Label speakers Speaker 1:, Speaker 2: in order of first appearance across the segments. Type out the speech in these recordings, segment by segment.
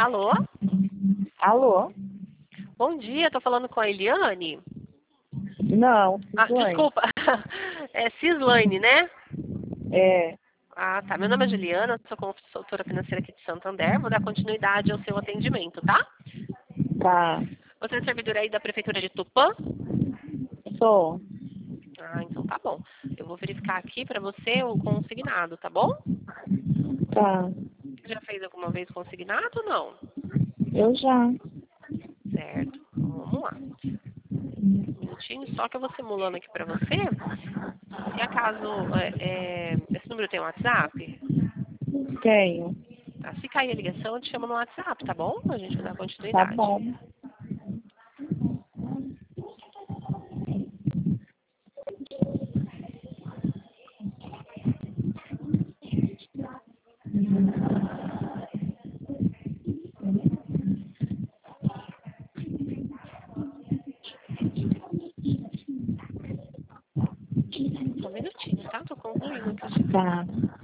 Speaker 1: Alô?
Speaker 2: Alô?
Speaker 1: Bom dia, tô falando com a Eliane?
Speaker 2: Não, Cislane.
Speaker 1: Desculpa. É Cislane, né?
Speaker 2: É,
Speaker 1: Ah, tá. Meu nome é Juliana, sou consultora financeira aqui de Santander. Vou dar continuidade ao seu atendimento, tá?
Speaker 2: tá.
Speaker 1: Você é servidora aí da Prefeitura de Tupã?
Speaker 2: Sou.
Speaker 1: Ah, então tá bom. Eu vou verificar aqui pra você o consignado, tá bom?
Speaker 2: Tá.
Speaker 1: Você já fez alguma vez consignado ou não?
Speaker 2: Eu já.
Speaker 1: Certo. Então, vamos lá. Um minutinho, só que eu vou simulando aqui pra você. Se acaso esse número tem um WhatsApp,
Speaker 2: Tenho.
Speaker 1: tá? Se cair a ligação, eu te chamo no WhatsApp, tá bom? A gente vai dar
Speaker 2: Tá
Speaker 1: continuidade.
Speaker 2: bom.
Speaker 1: Só um minutinho, tá? Tô concluindo aqui.
Speaker 2: Tá.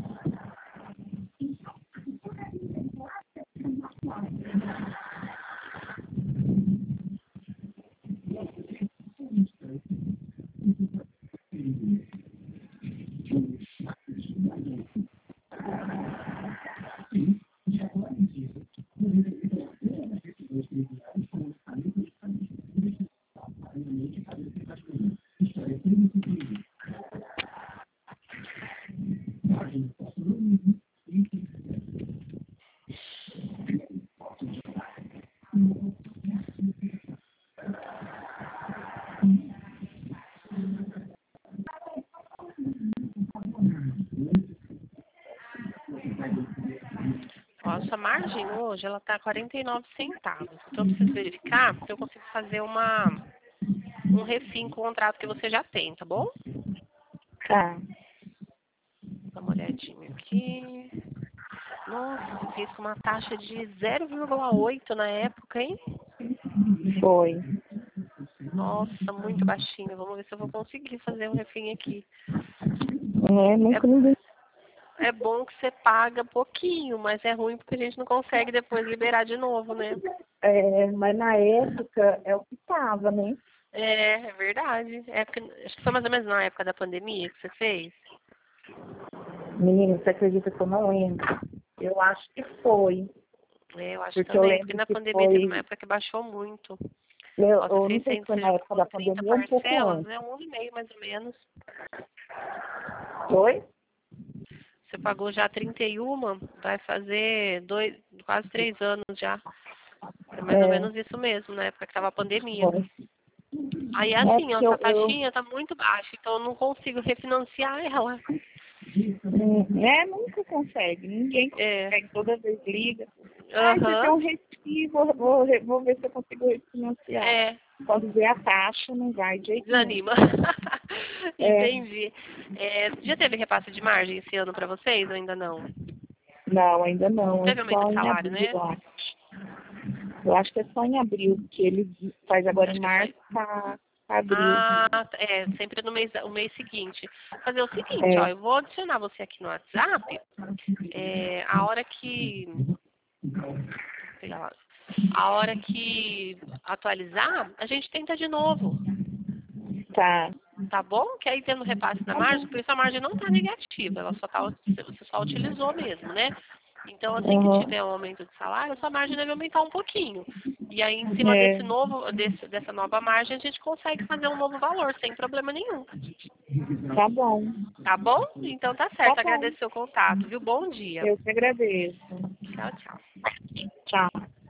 Speaker 1: Ó, a sua margem hoje, ela tá 49 centavos. Então, eu preciso verificar se eu consigo fazer um refim com o contrato que você já tem, tá bom?
Speaker 2: Tá.
Speaker 1: Dá uma olhadinha aqui. Nossa, você fez com uma taxa de 0,8 na época, hein?
Speaker 2: Foi.
Speaker 1: Nossa, muito baixinho. Vamos ver se eu vou conseguir fazer um refim aqui.
Speaker 2: Nunca ninguém.
Speaker 1: É bom que você paga pouquinho, mas é ruim porque a gente não consegue depois liberar de novo, né?
Speaker 2: Mas na época é o que tava, né?
Speaker 1: É verdade. Acho que foi mais ou menos na época da pandemia que você fez.
Speaker 2: Menina, você acredita que eu não lembro? Eu acho que foi.
Speaker 1: Eu acho
Speaker 2: Porque eu
Speaker 1: também, porque
Speaker 2: lembro
Speaker 1: na
Speaker 2: que
Speaker 1: pandemia teve uma
Speaker 2: foi.
Speaker 1: época que baixou muito.
Speaker 2: Eu
Speaker 1: Ó, você
Speaker 2: não
Speaker 1: fez
Speaker 2: sei se foi na época da
Speaker 1: 30
Speaker 2: pandemia ou um pouco
Speaker 1: parcelas,
Speaker 2: antes.
Speaker 1: né? 1,5 mais ou menos.
Speaker 2: Foi?
Speaker 1: Você pagou já 31, vai fazer quase 3 anos já. É mais ou menos isso mesmo, na época que tava a pandemia.
Speaker 2: Foi.
Speaker 1: Aí
Speaker 2: É
Speaker 1: assim, ó,
Speaker 2: porque
Speaker 1: essa taxinha tá muito baixa, então eu não consigo refinanciar ela.
Speaker 2: Nunca consegue. Ninguém
Speaker 1: É.
Speaker 2: consegue. Toda vez liga. Você tem
Speaker 1: Aham.
Speaker 2: um respiro, vou ver se eu consigo refinanciar.
Speaker 1: É.
Speaker 2: Quando vê a taxa, não vai de jeito nenhum.
Speaker 1: Desanima.
Speaker 2: É,
Speaker 1: Entendi. Já teve repasse de margem esse ano pra vocês ou ainda não?
Speaker 2: não, ainda
Speaker 1: Não
Speaker 2: não. É
Speaker 1: teve aumento
Speaker 2: só
Speaker 1: de
Speaker 2: em
Speaker 1: salário,
Speaker 2: abril,
Speaker 1: né?
Speaker 2: eu acho. Eu acho que é só em abril, que ele faz agora em
Speaker 1: Acho que
Speaker 2: março,
Speaker 1: foi.
Speaker 2: tá abril.
Speaker 1: Ah, sempre no o mês seguinte. Fazer o seguinte, ó,
Speaker 2: É,
Speaker 1: eu vou adicionar você aqui no WhatsApp. A hora que. Vou pegar lá. A hora que atualizar, a gente tenta de novo.
Speaker 2: tá.
Speaker 1: Tá bom? Que aí tendo repasse na
Speaker 2: Tá
Speaker 1: margem,
Speaker 2: bom.
Speaker 1: por isso a margem não tá negativa, ela só tá, você só utilizou mesmo, né? Então, assim que
Speaker 2: Uhum.
Speaker 1: tiver um aumento de salário, a sua margem deve aumentar um pouquinho. E aí, em cima
Speaker 2: É,
Speaker 1: dessa nova margem, a gente consegue fazer um novo valor, sem problema nenhum.
Speaker 2: tá bom.
Speaker 1: Tá bom? Então tá
Speaker 2: Tá
Speaker 1: certo.
Speaker 2: bom.
Speaker 1: Agradeço o seu contato, viu? Bom dia.
Speaker 2: Eu que agradeço.
Speaker 1: Tchau, tchau.
Speaker 2: Tchau.